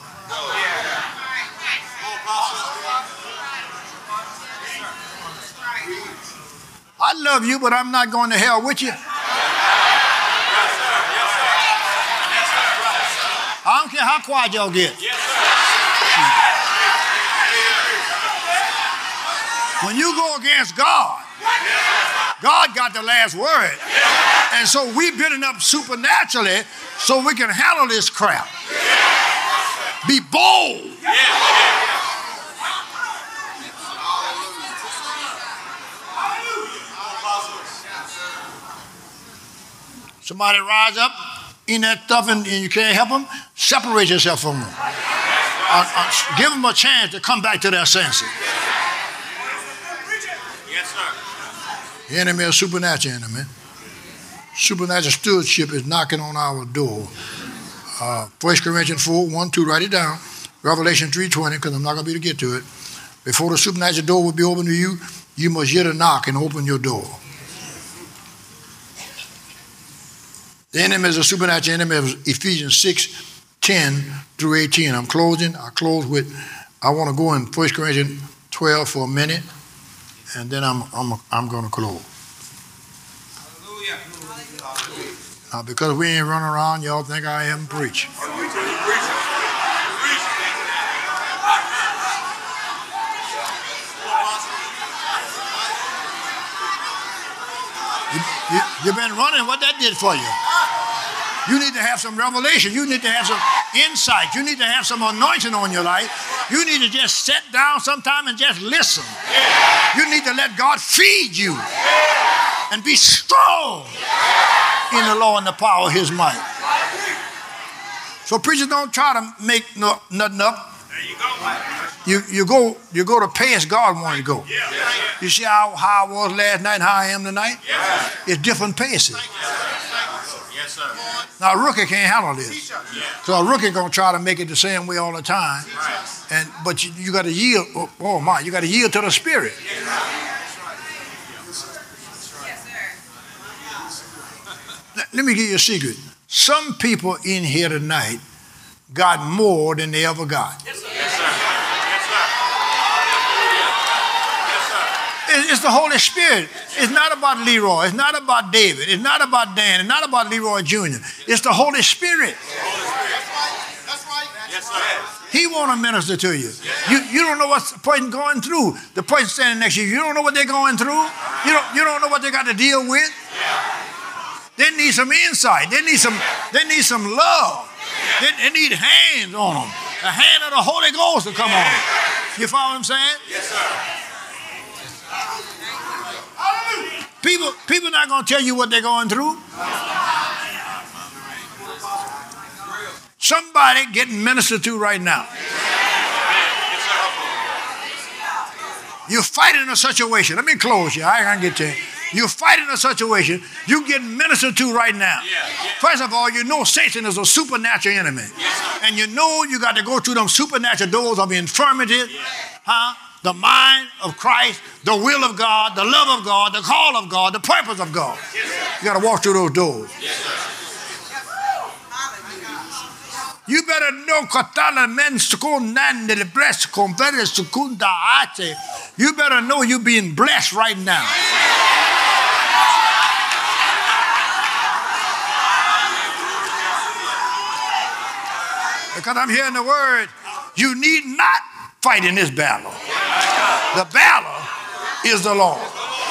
I love you, but I'm not going to hell with you. I don't care how quiet y'all get. When you go against God, God got the last word. And so we're building up supernaturally so we can handle this crap. Be bold. Somebody rise up in that stuff and you can't help them, separate yourself from them. Give them a chance to come back to their senses. Yes, sir. The enemy is a supernatural enemy. Supernatural stewardship is knocking on our door. 1 Corinthians 4, 1, 2, write it down. Revelation 3:20, because I'm not going to be able to get to it. Before the supernatural door will be open to you, you must yet a knock and open your door. The enemy is a supernatural enemy of Ephesians 6:10 through 18. I'm closing. I want to go in 1 Corinthians 12 for a minute, and then I'm going to close. Hallelujah. Now, because we ain't running around, y'all think I haven't preached. You've been running. What that did for you? You need to have some revelation. You need to have some insight. You need to have some anointing on your life. You need to just sit down sometime and just listen. You need to let God feed you and be strong in the Lord and the power of his might. So preachers don't try to make nothing up. You go to pace God wants you to go. You see how I was last night and how I am tonight? It's different paces. Yes, sir. Now, a rookie can't handle this. So a rookie going to try to make it the same way all the time. But you got to yield. Oh, my, you got to yield to the Spirit. Let me give you a secret. Some people in here tonight got more than they ever got. Yes, sir. Yes, sir. It's the Holy Spirit. It's not about Leroy. It's not about David. It's not about Dan. It's not about Leroy Jr. It's the Holy Spirit. That's right. Yes, sir. He want to minister to you. You don't know what the person going through. The person standing next to you, you don't know what they're going through. You don't know what they got to deal with. They need some insight. They need some love. They need hands on them. The hand of the Holy Ghost to come on. You follow what I'm saying? Yes, sir. People not going to tell you what they're going through. Somebody getting ministered to right now. You're fighting a situation. Let me close here. I ain't going to get to it. You're fighting a situation. You're getting ministered to right now. First of all, you know Satan is a supernatural enemy. And you know you got to go through them supernatural doors of infirmity. The mind of Christ, the will of God, the love of God, the call of God, the purpose of God. You got to walk through those doors. You better know you better know you're being blessed right now. Because I'm hearing the word, you need not fight in this battle. The battle is the Lord.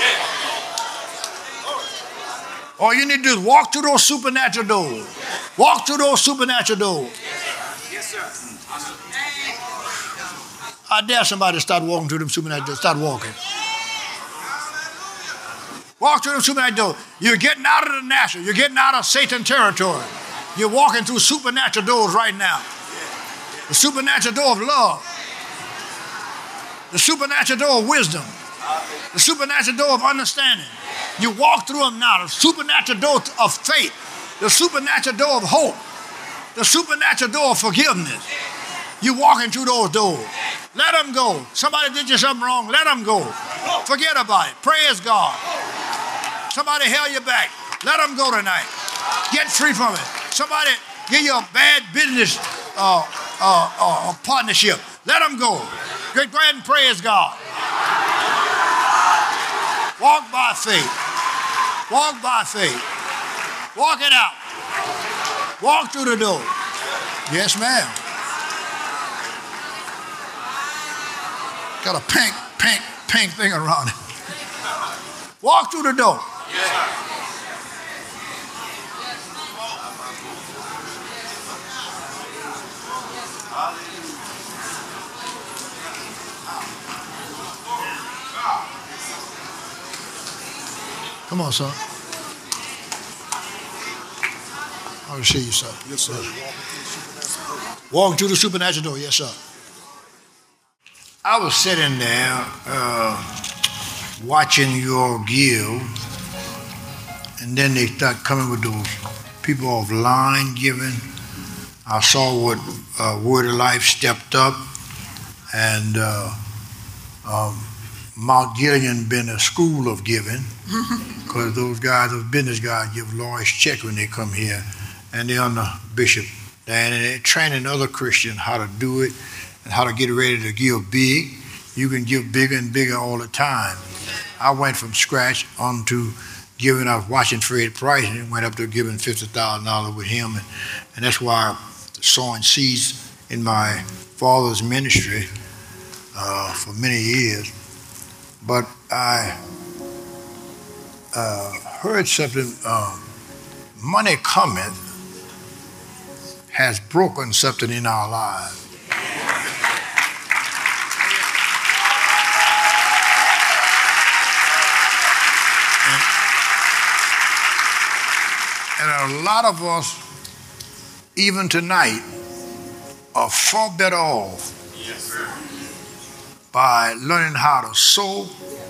All you need to do is walk through those supernatural doors. Walk through those supernatural doors. Yes, sir. I dare somebody to start walking through them supernatural doors. Start walking. Walk through them supernatural doors. You're getting out of the natural. You're getting out of Satan territory. You're walking through supernatural doors right now. The supernatural door of love. The supernatural door of wisdom. The supernatural door of understanding. You walk through them now. The supernatural door of faith. The supernatural door of hope. The supernatural door of forgiveness. You walking through those doors. Let them go. Somebody did you something wrong. Let them go. Forget about it. Praise God. Somebody held you back. Let them go tonight. Get free from it. Somebody give you a bad business partnership. Let them go. Go ahead and praise God. Walk by faith. Walk by faith. Walk it out. Walk through the door. Yes, ma'am. Got a pink thing around it. Walk through the door. Come on, son. I'll see you, sir. Yes, sir. Walk through the supernatural door. Yes, sir. I was sitting there watching you all give, And then they start coming with those people of line giving. I saw what Word of Life stepped up, and Mount Gilead been a school of giving, because those guys, those business guys, give large check when they come here, and they're under Bishop Dan, and they're training other Christians how to do it and how to get ready to give big. You can give bigger and bigger all the time. I went from scratch onto giving. I was watching Fred Price and went up to giving $50,000 with him, and that's why I'm sowing seeds in my father's ministry for many years. But I heard something, money cometh has broken something in our lives. And a lot of us, even tonight, are far better off by learning how to sow.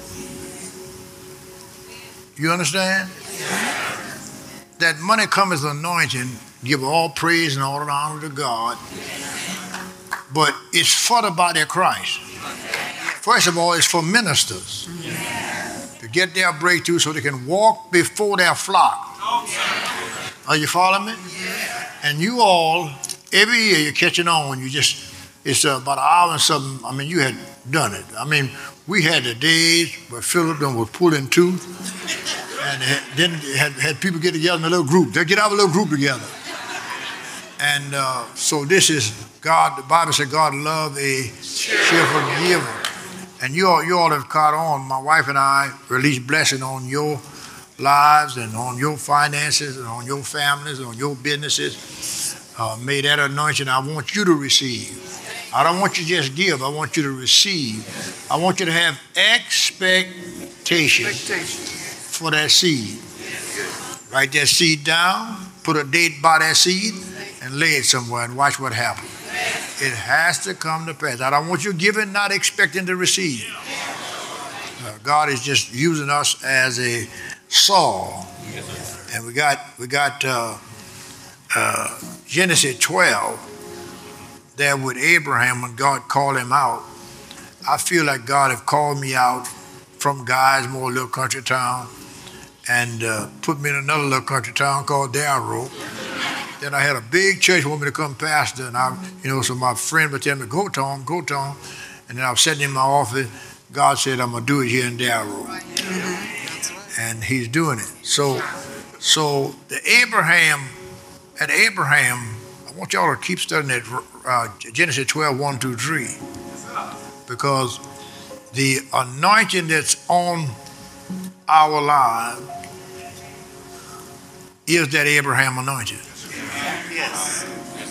You understand? That money comes as anointing, give all praise and all the honor to God, but it's for the body of Christ. First of all, it's for ministers to get their breakthrough so they can walk before their flock. Are you following me? And you all, every year you're catching on. It's about an hour and something. I mean, you had done it. I mean, we had the days where Philip was pulling tooth, and then had people get together in a little group. They get out of a little group together. And so this is God. The Bible said God loved a cheerful giver. And you all have caught on. My wife and I release blessing on your lives and on your finances and on your families and on your businesses. May that anointing, I want you to receive. I don't want you to just give. I want you to receive. I want you to have expectation for that seed. Write that seed down, put a date by that seed, and lay it somewhere and watch what happens. It has to come to pass. I don't want you giving, not expecting to receive. God is just using us as a saw. And we got Genesis 12 there with Abraham when God called him out. I feel like God have called me out from Geismore, a little country town, and put me in another little country town called Darrow. Then I had a big church want me to come pastor, and so my friend would tell me, go Tom. And then I was sitting in my office. God said, I'm gonna do it here in Darrow. And he's doing it. So the Abraham, I want y'all to keep studying that Genesis 12, 1 through 3. Because the anointing that's on our lives is that Abraham anointing. Yes.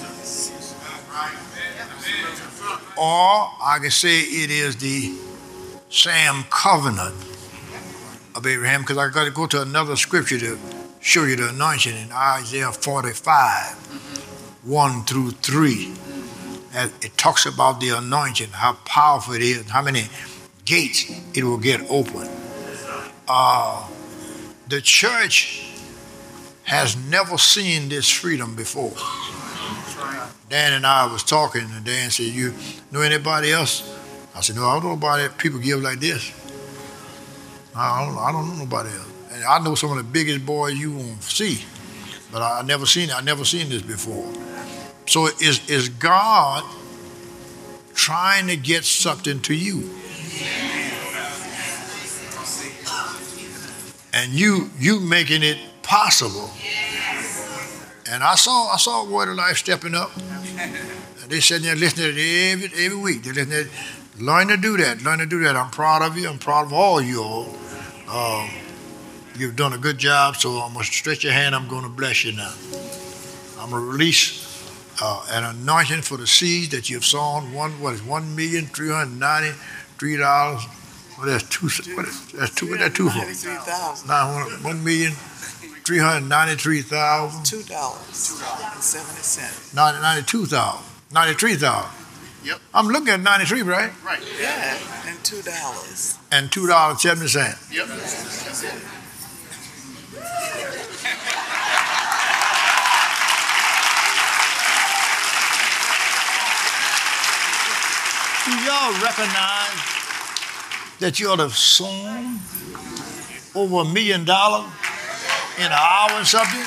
Or I can say it is the Sam covenant of Abraham, because I got to go to another scripture to show you the anointing in Isaiah 45, 1 through 3. And it talks about the anointing, how powerful it is, how many gates it will get open. The church has never seen this freedom before. Dan and I was talking, and Dan said, you know anybody else? I said, no, I don't know nobody. People give like this. I don't know nobody else. And I know some of the biggest boys you won't see, but I never seen this before. So is God trying to get something to you? And you making it possible. And I saw Word of Life stepping up. And they sitting there listening to it every week. They listening to it. Learn to do that. I'm proud of you. I'm proud of all you all. You've done a good job, so I'm going to stretch your hand. I'm going to bless you now. I'm going to release an anointing for the seeds that you've sown. $1,393,000. What is that two for? $93,000. Now, $1,393,000. $2.70. $93,000. Yep. I'm looking at 93, right? Right. Yeah. And $2. And $2.70. Yep. ever recognize that you ought to have sown over $1 million in an hour and something?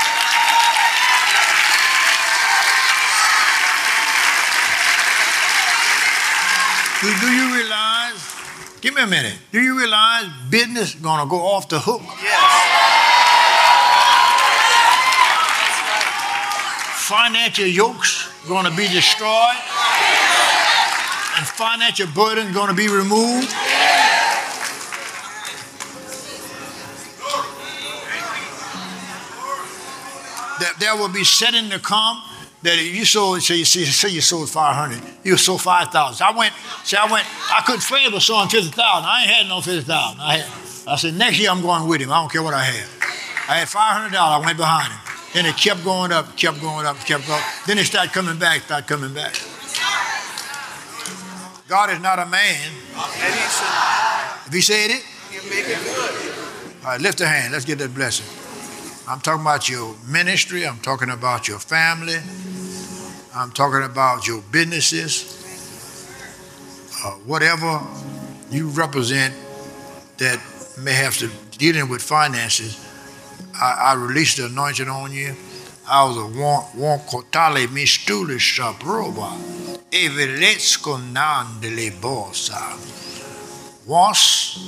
Do you realize, give me a minute, do you realize business is going to go off the hook? Yes. Financial yokes going to be destroyed, and financial burden going to be removed. That there will be setting to come. That you sold, say you sold 500, you sold 5,000. I couldn't favor sowing 50,000. I ain't had no 50,000. I said next year I'm going with him. I don't care what I had. I had $500. I went behind him. Then it kept going up, kept going up, kept going. Then it started coming back. God is not a man. And he said, If he said it, you make it good. all right, lift a hand. Let's get that blessing. I'm talking about your ministry. I'm talking about your family. I'm talking about your businesses. Whatever you represent that may have to dealing with finances, I released the anointing on you. I was a one kotale mistule shaproba. Eveletsko nandele bosa. Once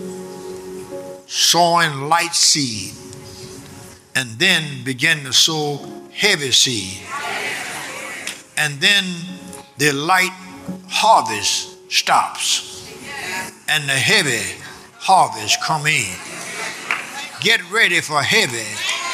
sowing light seed, and then begin to sow heavy seed. And then the light harvest stops, and the heavy harvest come in. Get ready for heavy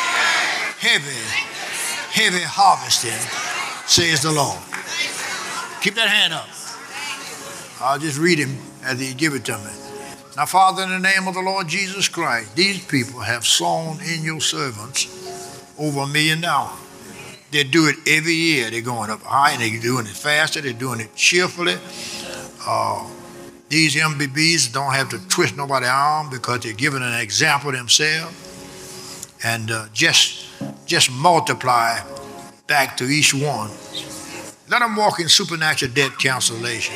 harvesting, says the Lord. Keep that hand up. I'll just read him as he give it to me. Now, Father, in the name of the Lord Jesus Christ, these people have sown in your servants over $1 million. They do it every year. They're going up high, and they're doing it faster. They're doing it cheerfully. These MBBs don't have to twist nobody's arm because they're giving an example themselves. And just multiply back to each one. Let them walk in supernatural debt cancellation.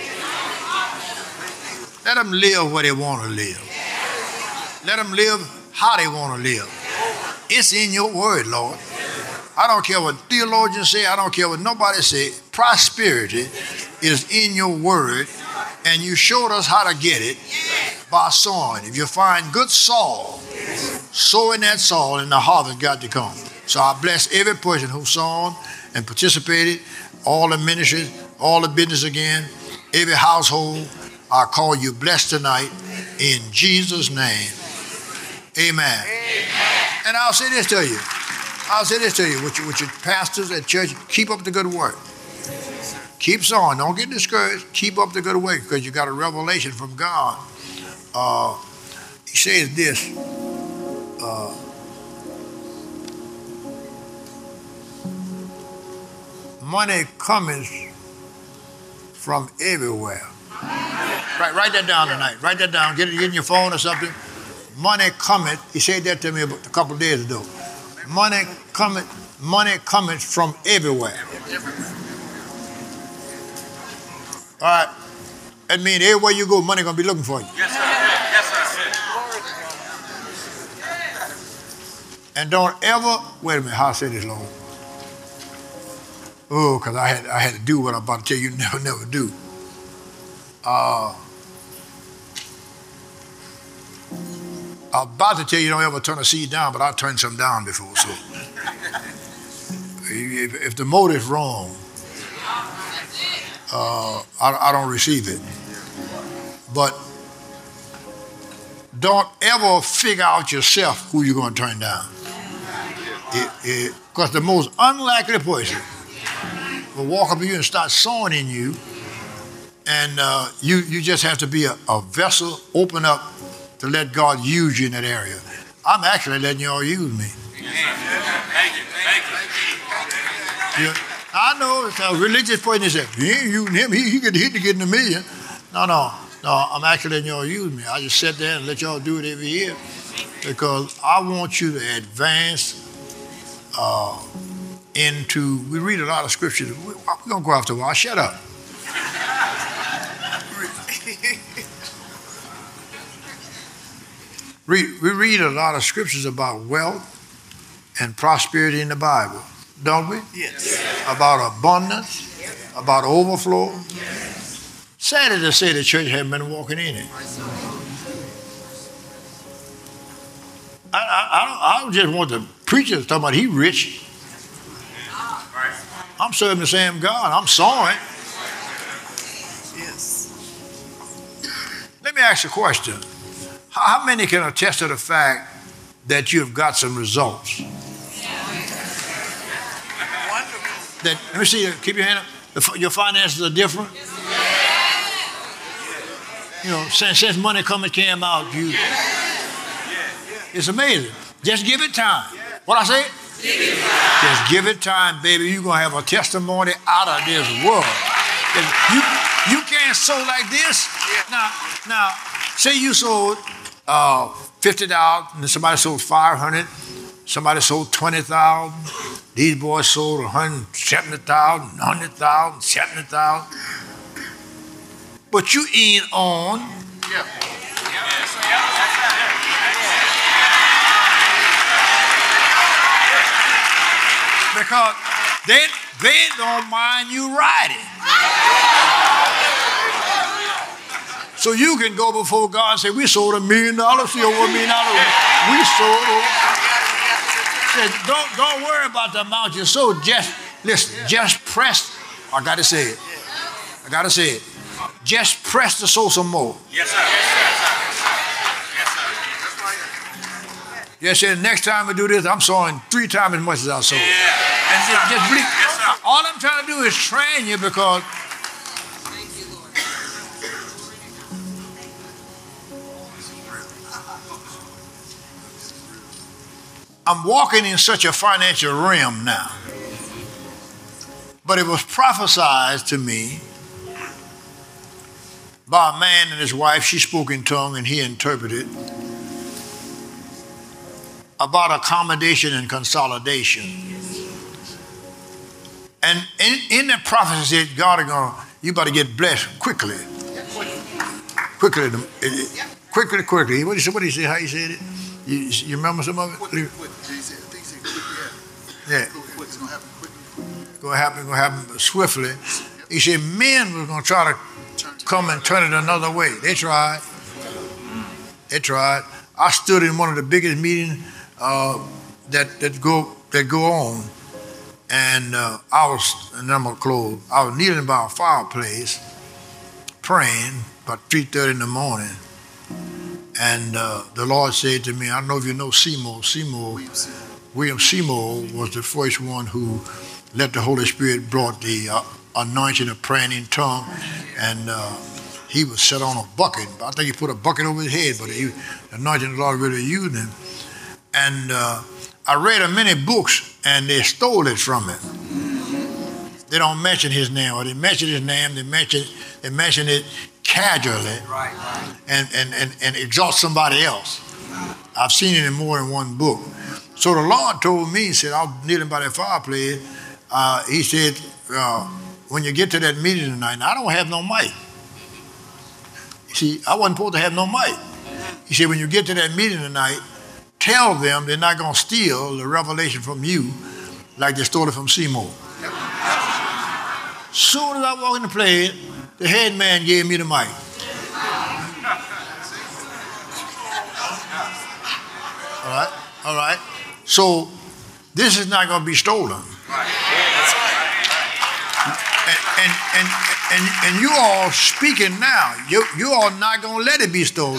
Let them live where they want to live. Let them live how they want to live. It's in your word, Lord. I don't care what theologians say. I don't care what nobody say. Prosperity is in your word, and you showed us how to get it by sowing. If you find good soil, sow in that soil, and the harvest got to come. So I bless every person who sown and participated, all the ministries, all the business again, every household. I call you blessed tonight in Jesus' name. Amen. And I'll say this to you. With your pastors at church, keep up the good work. Keep sowing. Don't get discouraged. Keep up the good work because you got a revelation from God. He says this. Money cometh from everywhere. Write that down tonight. Write that down. Get it in your phone or something. Money cometh. He said that to me a couple of days ago. Money cometh from everywhere. All right. That means everywhere you go, money gonna be looking for you. Yes, sir. Yes, sir. And don't ever wait a minute. How I say this, Lord? Oh, because I had to do what I'm about to tell you. Never do. I'm about to tell you don't ever turn a seed down, but I turned some down before. So if the motive's wrong, I don't receive it. But don't ever figure out yourself who you're going to turn down. Because the most unlikely person will walk up to you and start sowing in you, and you just have to be a vessel, open up to let God use you in that area. I'm actually letting y'all use me. Thank you. I know it's a religious person said, he ain't using him, he could hit to get in $1 million. No, I'm actually letting y'all use me. I just sit there and let y'all do it every year because I want you to advance we read a lot of scriptures. We're going to go after a while. Shut up. We read a lot of scriptures about wealth and prosperity in the Bible, don't we? Yes. About abundance, about overflow. Sadly to say, the church hasn't been walking in it. I don't just want the preacher to talk about he rich. I'm serving the same God. I'm sorry. Yes. Let me ask you a question. How many can attest to the fact that you've got some results? Wonderful. Let me see, keep your hand up. Your finances are different? You know, since money came out, it's amazing. Just give it time. What I say? Just give it time, baby. You're going to have a testimony out of this world. You can't sow like this. Now, say you sold $50 and somebody sold $500. Somebody sold $20,000. These boys sold $170,000, $100,000, $70,000. But you ain't on. Yeah. Because they don't mind you riding. So you can go before God and say, we sold $1 million, see over $1 million. We sold over. Said, don't worry about the amount you sold. Just press. I got to say it. Just press to sow some more. Yes, sir. Yes, sir. Next time we do this, I'm sowing 3 times as much as I sold. And just believe. All I'm trying to do is train you because I'm walking in such a financial realm now. But it was prophesied to me by a man and his wife. She spoke in tongue and he interpreted about accommodation and consolidation. And in that prophecy said, God is going to, you better get blessed quickly. Quickly. What did he say? How he said it? You remember some of it? Yeah. It's going to happen quickly. Going to happen swiftly. He said men were going to try to come and turn it another way. They tried. I stood in one of the biggest meetings that go on, and I'm gonna close. I was kneeling by a fireplace, praying about 3:30 in the morning, and the Lord said to me, I don't know if you know Seymour. William Seymour was the first one who let the Holy Spirit brought the anointing of praying in tongue, and he was set on a bucket. I think he put a bucket over his head, but the anointing of the Lord really used him. And I read many books, and they stole it from him. They don't mention his name, or they mention his name. They mention it casually, and exalt somebody else. I've seen it in more than one book. So the Lord told me, he said, I was kneeling by that fireplace. He said, when you get to that meeting tonight, I don't have no mic. See, I wasn't supposed to have no mic. He said, when you get to that meeting tonight, tell them they're not going to steal the revelation from you like they stole it from Seymour. Soon as I walked in the place, the head man gave me the mic. All right. So this is not going to be stolen. And you all speaking now, you all not going to let it be stolen.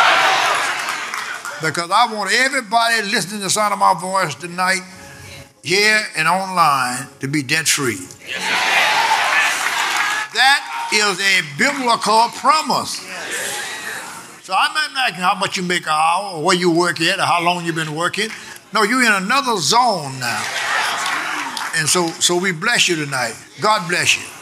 Because I want everybody listening to the sound of my voice tonight, here and online, to be debt free. That is a biblical promise. So I'm not asking how much you make an hour, or where you work at, or how long you've been working. No, you're in another zone now. And so we bless you tonight. God bless you.